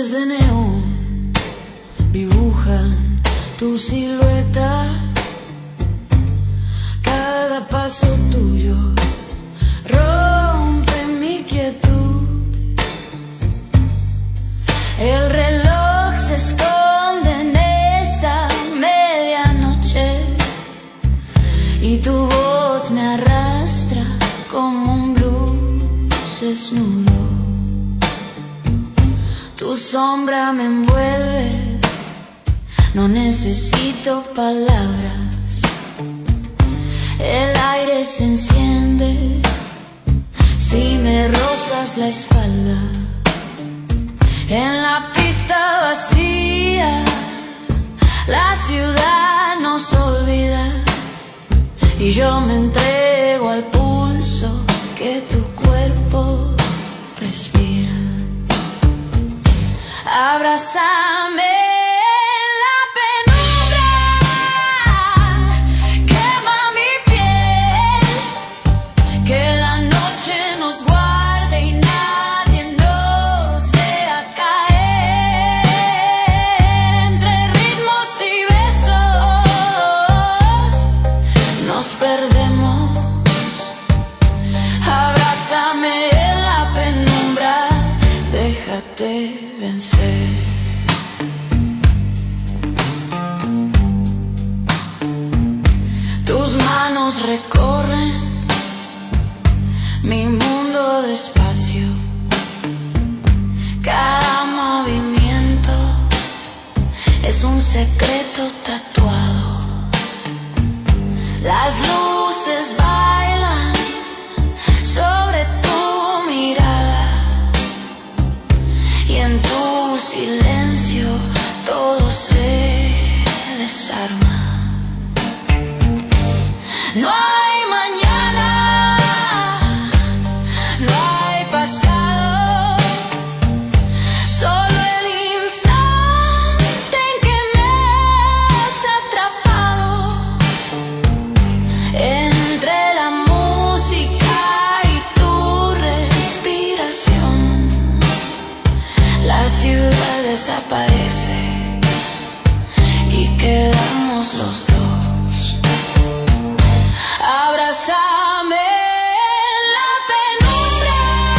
luces de neón dibujan tu silueta. Cada paso tuyo rompe mi quietud. El reloj se esconde en esta medianoche y tu voz me arrastra como un blues desnudo. Tu sombra me envuelve, no necesito palabras. El aire se enciende si me rozas la espalda. En la pista vacía, la ciudad nos olvida y yo me entrego al pulso que tu cuerpo respira. Abrázame. Déjate vencer. Tus manos recorren mi mundo despacio. Cada movimiento es un secreto tatuado. Las luces bailan sobre tu mirada. Y en tu silencio todo se desarma. No hay mañana, no hay pasado, solo el instante en que me has atrapado. Entre la música y tu respiración, la ciudad desaparece y quedamos los dos. Abrázame en la penumbra,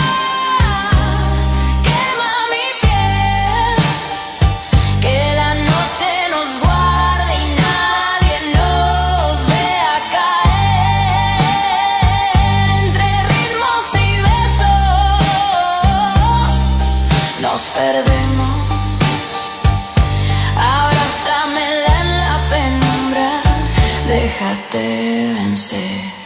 quema mi piel, que la noche nos guarde y nadie nos vea caer. Entre ritmos y besos nos perdemos. Abrázamela en la penumbra, déjate vencer.